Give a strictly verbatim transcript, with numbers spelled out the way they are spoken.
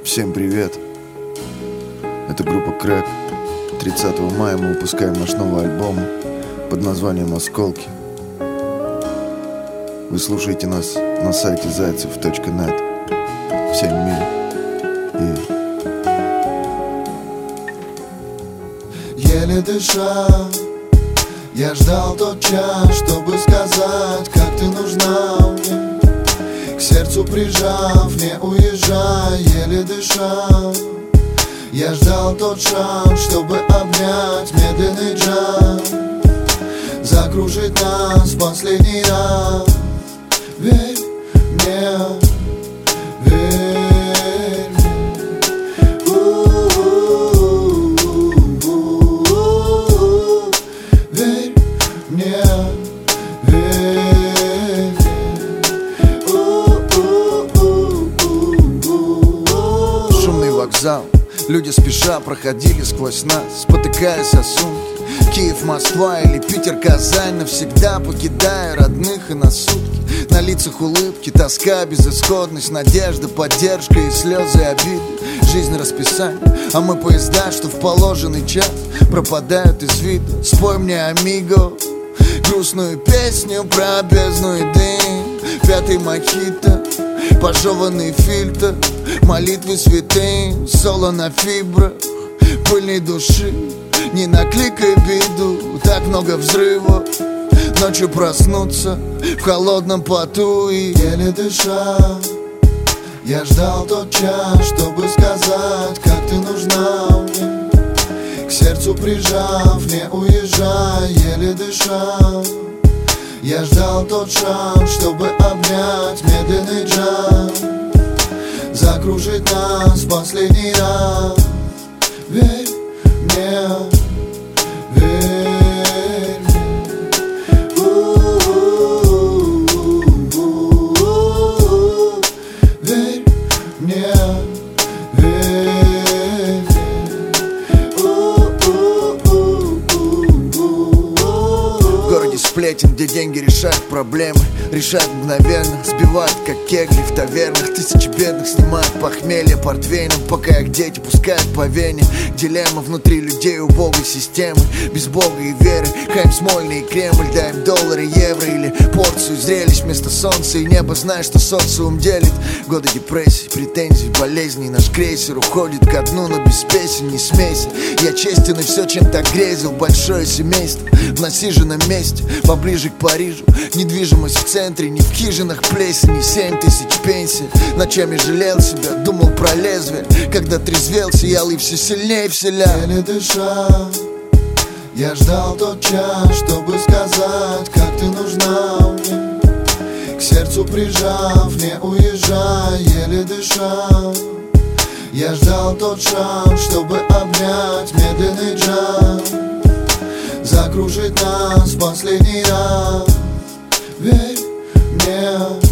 Всем привет! Это группа Крэк. тридцатого мая мы выпускаем наш новый альбом под названием «Осколки». Вы слушаете нас на сайте зайцев точка нет. Всем мир и... Еле дыша, я ждал тот час, чтобы сказать, как ты нужна мне. К сердцу прижав, не уезжай, еле дыша. Я ждал тот шаг, чтобы обнять медленный джаз, закружить нас в последний раз. Верь мне, верь мне. У-у-у-у-у. Верь мне, верь мне. У-у-у-у-у. Шумный вокзал, люди спеша проходили сквозь нас, спотыкаясь о сумки. Киев, Москва или Питер, Казань, навсегда покидая родных и на сутки. На лицах улыбки, тоска, безысходность, надежда, поддержка и слезы обиды. Жизнь расписание, а мы поезда, что в положенный час пропадают из виду. Спой мне, амиго, грустную песню про бездну и дым. Пятый мохито, пожеванный фильтр, молитвы святым, соло на фибрах пыльной души. Не накликай беду, так много взрывов. Ночью проснуться в холодном поту и... Еле дыша, я ждал тот час, чтобы сказать, как ты нужна мне. К сердцу прижав, не уезжай, еле дыша. Я ждал тот шаг, чтобы обнять медленный джаз, закружить нас в последний раз. Верь мне, верь мне. У-у-у-у-у. Верь мне, верь мне. У-у-у-у-у. В городе сплетен, где деньги решают проблемы, решают мгновенно, сбивают как кегли в тавернах. Тысячи бедных снимают похмелье портвейном, пока их дети пускают по вене. Дилемма внутри людей убогой системы, без бога и веры. Хайм Смольный и Кремль, дай им доллары, евро или порцию зрелищ вместо солнца и неба. Знаешь, что социум делит. Годы депрессий, претензий, болезней. Наш крейсер уходит ко дну, но без песен не смейся. Я честен и все, чем так грезил. Большое семейство в насиженном месте, поближе к Парижу. Недвижимость в центре, не в хижинах плесени. Семь тысяч пенсий. Ночами жалел себя, думал про лезвие. Когда трезвел, сиял и все сильнее вселял. Еле дыша, я ждал тот час, чтобы сказать, как ты нужна мне. К сердцу прижав, не уезжай, еле дыша. Я ждал тот шаг, чтобы обнять медленный джаз, закружить нас в последний раз. Верь мне.